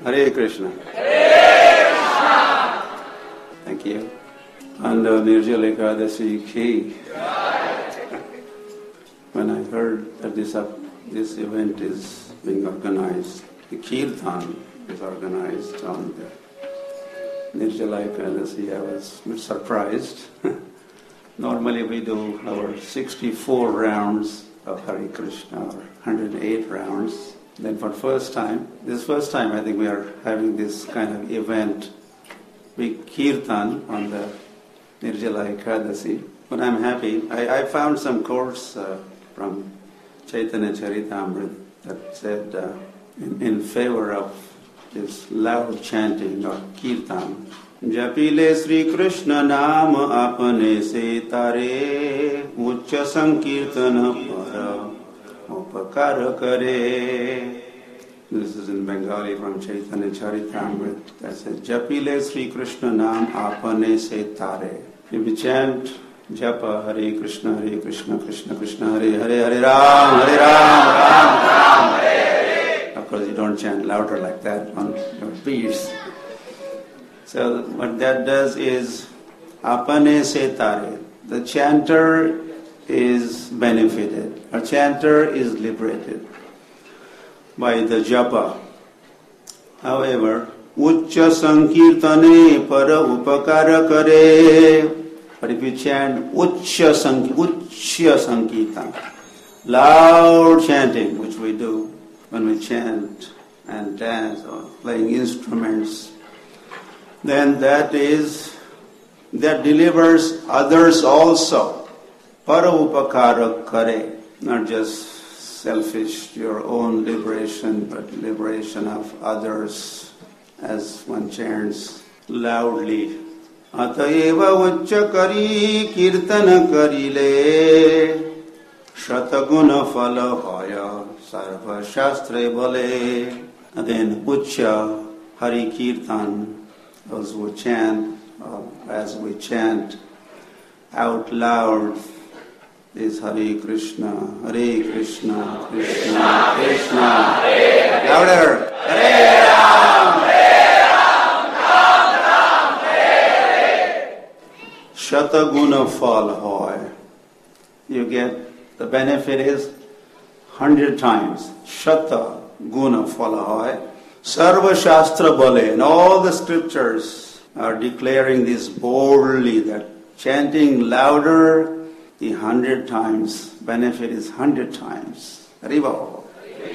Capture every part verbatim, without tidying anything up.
Hare Krishna. Hare Krishna. Thank you. And uh, Nirjala Ekadasi ki. When I heard that this uh, this event is being organized, the Kirtan is organized on the Nirjala Ekadasi, I was a bit surprised. Normally we do our sixty-four rounds of Hare Krishna, or one hundred eight rounds. Then for first time, this first time I think we are having this kind of event, big Kirtan on the Nirjala Ekadasi. But I'm happy. I, I found some quotes uh, from Chaitanya Charitamrita that said uh, in, in favor of this loud chanting or Kirtan. Japile Sri Krishna Naam apane se tare Uchcha Sankirtana para upakara kare. This is in Bengali from Chaitanya Charitamrita that says Japile Sri Krishna Naam apane se tare. If you chant Japa Hare Krishna Hare Krishna Krishna Krishna Hare Hare Hare Ram Hare Ram Ram Ram Hare Hare. Of course you don't chant louder like that on your beats. So what that does is apane se tare. The chanter is benefited. A chanter is liberated by the japa. However, Uchcha Sankirtane para upakara kare. But if you chant Uchcha Sankirtan, loud chanting, which we do when we chant and dance or playing instruments, then that is, that delivers others also. Para upakara kare, not just selfish, your own liberation, but liberation of others, as one chants loudly. Atayeva uchcha kari kirtana karile shataguna phala hoya sarva shastre bole. And then uchcha hari kirtan, those who chant, uh, as we chant out loud, is Hare Krishna, Hare Krishna, Krishna Krishna, Hare louder, Hare Ram, Hare Ram, Ram Ram, Hare Hare. Shataguna phal hoy. You get, the benefit is hundred times. Shata guna phal hoy. Sarva Shastra Bale, and all the scriptures are declaring this boldly, that chanting louder the hundred times, benefit is hundred times. Haribo.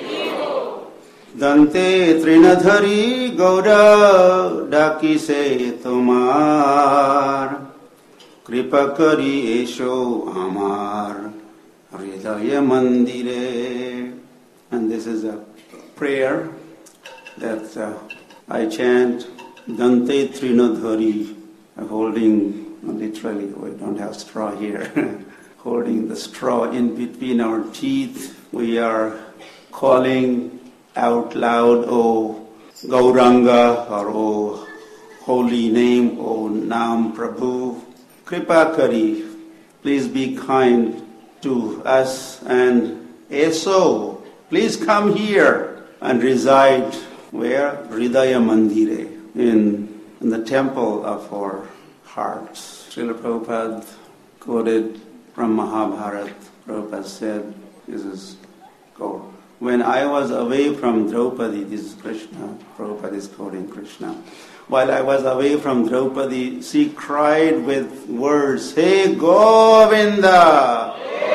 Dante Trinadhari Gaura Daki se Tumar Kripa Kari Esho Amar Hridaya Mandire. And this is a prayer that uh, I chant Dante Trinadhari, holding, literally, we don't have straw here, holding the straw in between our teeth. We are calling out loud, O Gauranga, or O holy name, O Nam Prabhu, Kripa Kari, please be kind to us, and Eso, please come here and reside. Where? Hridaya Mandire, in, in the temple of our hearts. Srila Prabhupada quoted from Mahabharata. Prabhupada said, this is quote, when I was away from Draupadi, this is Krishna, Prabhupada is quoting Krishna. While I was away from Draupadi, she cried with words, Hey Govinda!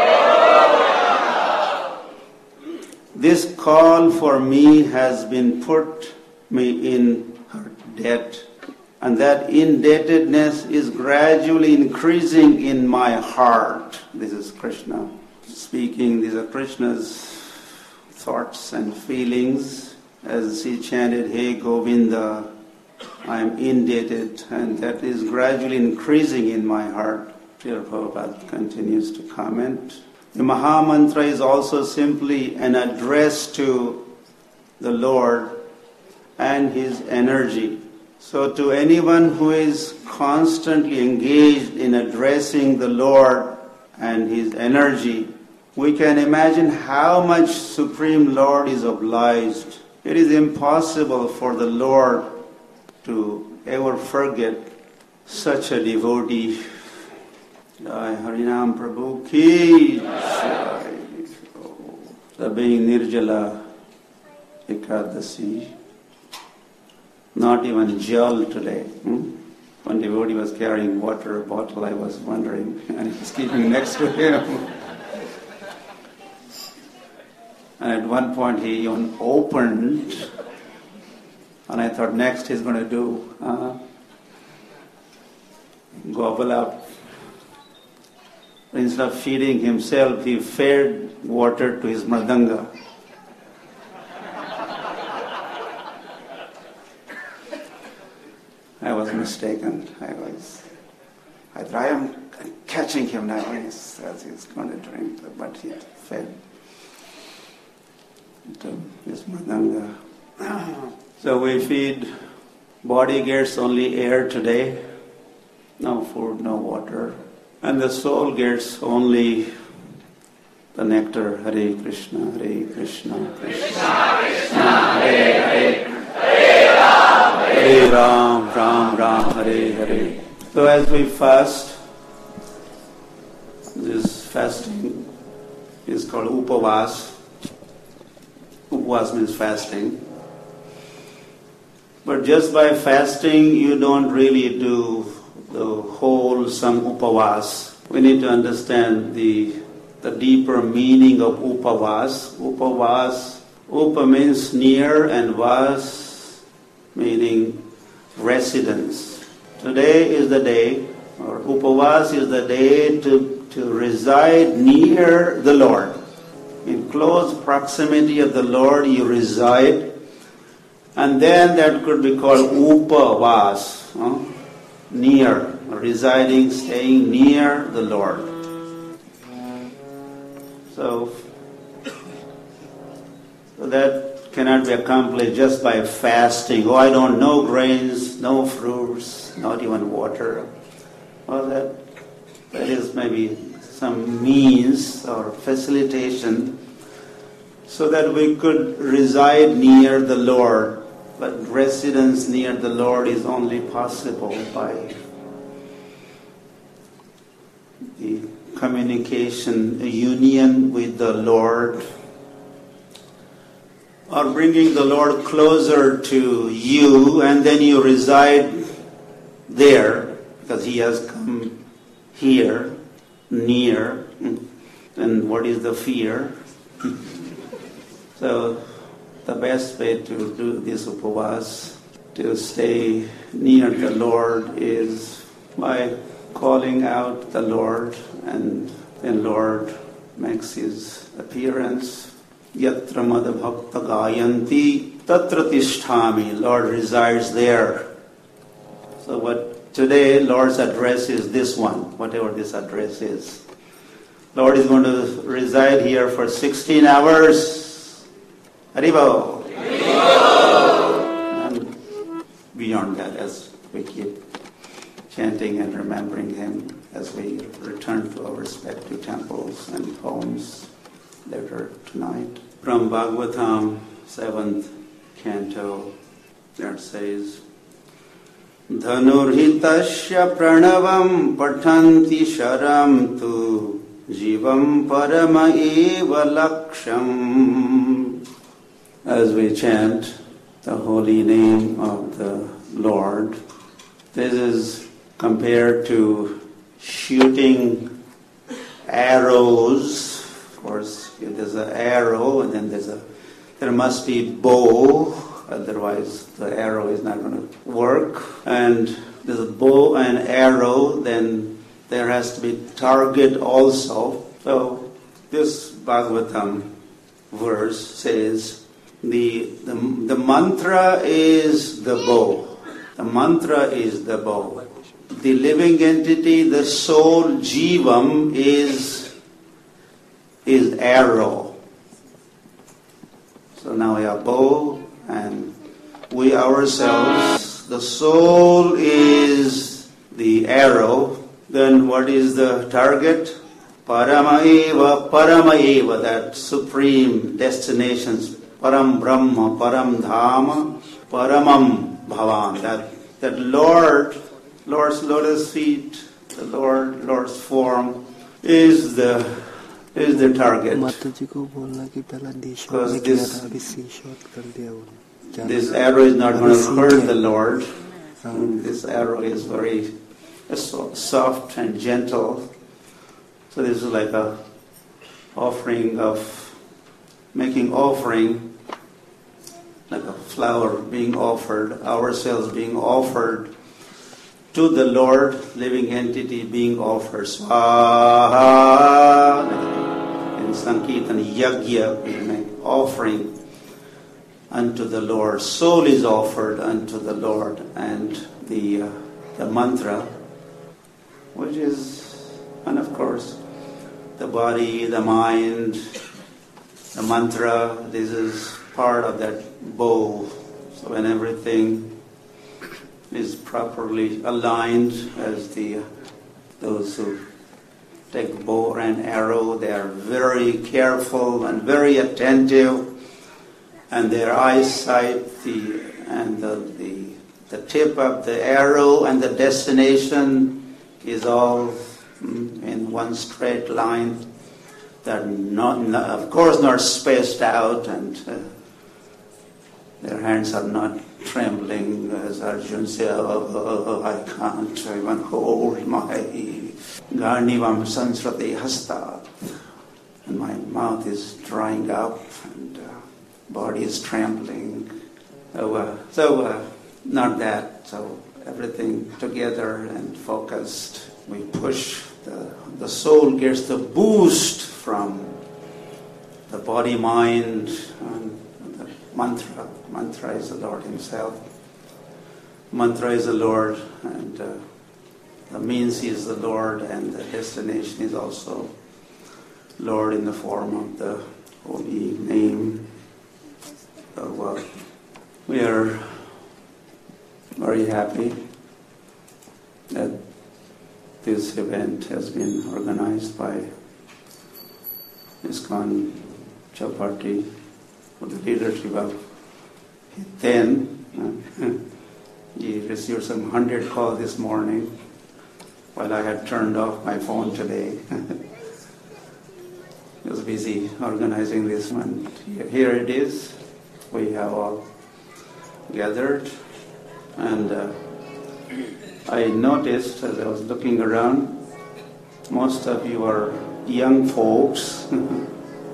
This call for me has been put me in her debt, and that indebtedness is gradually increasing in my heart. This is Krishna speaking. These are Krishna's thoughts and feelings as he chanted, Hey Govinda, I am indebted, and that is gradually increasing in my heart. Srila Prabhupada continues to comment. The Maha Mantra is also simply an address to the Lord and His energy. So to anyone who is constantly engaged in addressing the Lord and His energy, we can imagine how much Supreme Lord is obliged It is impossible for the Lord to ever forget such a devotee. Jai Harinam Prabhu ki Jai. The being Nirjala Ekadasi, not even jal today. Hmm? One devotee was carrying water bottle, I was wondering, and he was keeping next to him. And at one point he even opened, and I thought next he's going to do uh, gobble up. Instead of feeding himself, he fed water to his mridanga. I was mistaken. I was. I thought I am catching him now. He's, he's going to drink, but he fed to his mridanga. So we feed body gets only air today. No food, no water. And the soul gets only the nectar. Hare Krishna, Hare Krishna, Krishna Krishna, Hare Hare, Hare Ram, Hare Ram, Ram Ram, Hare Hare. So as we fast, this fasting is called upavas. Upavas means fasting. But just by fasting, you don't really do the wholesome upavas. We need to understand the the deeper meaning of upavas. Upavas, upa means near and vas meaning residence. Today is the day, or upavas is the day to, to reside near the Lord. In close proximity of the Lord you reside, and then that could be called upavas. Huh? Near, residing, staying near the Lord. So, so that cannot be accomplished just by fasting. Oh, I don't know grains, no fruits, not even water. Well, that that is maybe some means or facilitation so that we could reside near the Lord. But residence near the Lord is only possible by the communication, a union with the Lord, or bringing the Lord closer to you, and then you reside there because He has come here, near. Then what is the fear? So the best way to do this upavas, to stay near the Lord, is by calling out the Lord, and then Lord makes His appearance. Yatra madha bhakta gayanti tatra tisthami. Lord resides there. So what today Lord's address is this one, whatever this address is. Lord is going to reside here for sixteen hours. Haribo. And beyond that, as we keep chanting and remembering Him as we return to our respective temples and homes later tonight. From Bhagavatam, seventh canto, there it says, Dhanurhitasya pranavam pathanti sharam tu jivam parama eva laksham. As we chant the holy name of the Lord, this is compared to shooting arrows. Of course, if there's an arrow, and then there's a, there must be bow, otherwise the arrow is not going to work. And there's a bow and arrow, then there has to be target also. So this Bhagavatam verse says, the, the, the mantra is the bow. The mantra is the bow. The living entity, the soul, jivam, is, is arrow. So now we have bow, and we ourselves, the soul is the arrow. Then what is the target? Paramaeva, Paramaeva, that supreme destination, Param Brahma, Param Dhama, Paramam Bhavan. That that Lord, Lord's lotus feet, the Lord, Lord's form is the is the target. Because this, this arrow is not going to hurt the Lord. This arrow is very soft and gentle. So this is like a offering of, making offering, like a flower being offered, ourselves being offered to the Lord, living entity being offered. Swaha. In Sankirtan, Yagya, we make offering unto the Lord. Soul is offered unto the Lord, and the uh, the mantra, which is, and of course, the body, the mind, the mantra. This is part of that bow. So when everything is properly aligned, as the those who take bow and arrow, they are very careful and very attentive. And their eyesight, the and the, the the tip of the arrow and the destination is all in one straight line. They're not, not of course, not spaced out, and uh, their hands are not trembling, as Arjuna said, oh, oh, oh, I can't even hold my Garnivam Sansrati Hasta, and my mouth is drying up, and uh, body is trembling. So, uh, so uh, not that. So everything together and focused. We push. The, the soul gets the boost from the body, mind, and the mantra. Mantra is the Lord Himself. Mantra is the Lord, and uh, the means is the Lord, and the destination is also Lord in the form of the holy name. So, uh, we are very happy that this event has been organized by ISKCON Chowpatty with the leadership of Hiten. He received some hundred calls this morning while I had turned off my phone today. He was busy organizing this one. Here it is. We have all gathered, and uh, I noticed as I was looking around, most of you are young folks. um,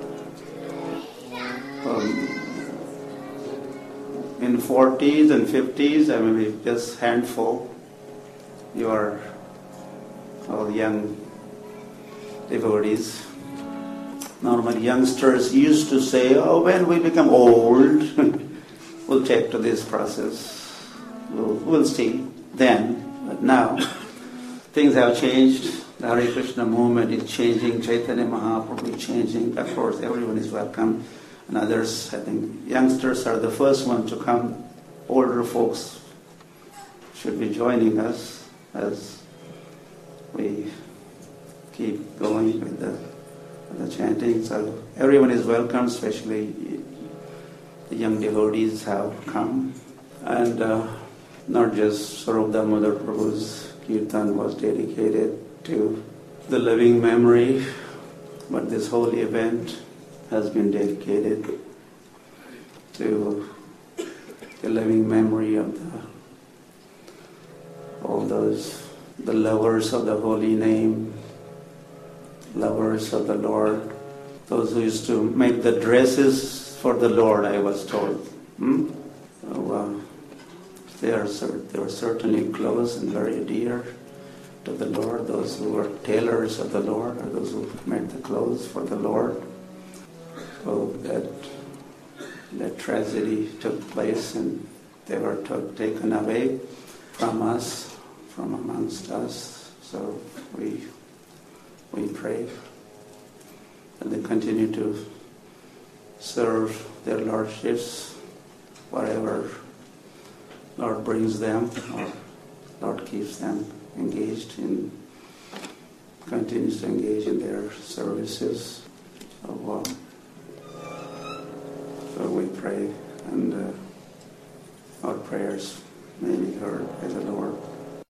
in forties and fifties, I mean, just handful. You are all young devotees. Normally youngsters used to say, oh, when we become old, we'll take to this process. We'll, we'll see then. But now, things have changed. The Hare Krishna movement is changing. Chaitanya Mahaprabhu is changing. Of course, everyone is welcome. And others, I think, youngsters are the first one to come. Older folks should be joining us as we keep going with the the chanting. So everyone is welcome, especially the young devotees have come. And uh, not just Swarup Damodar Prabhu's kirtan was dedicated to the living memory, but this whole event has been dedicated to the living memory of the, all those, the lovers of the holy name, lovers of the Lord, those who used to make the dresses for the Lord, I was told. Hmm? So, uh, they, are, they were certainly close and very dear to the Lord, those who were tailors of the Lord, or those who made the clothes for the Lord. So that, that tragedy took place, and they were took, taken away from us, from amongst us. So we We pray that they continue to serve their lordships wherever Lord brings them, or Lord keeps them engaged in, continues to engage in their services. So, uh, so we pray. pray, and uh, our prayers may be heard by the Lord.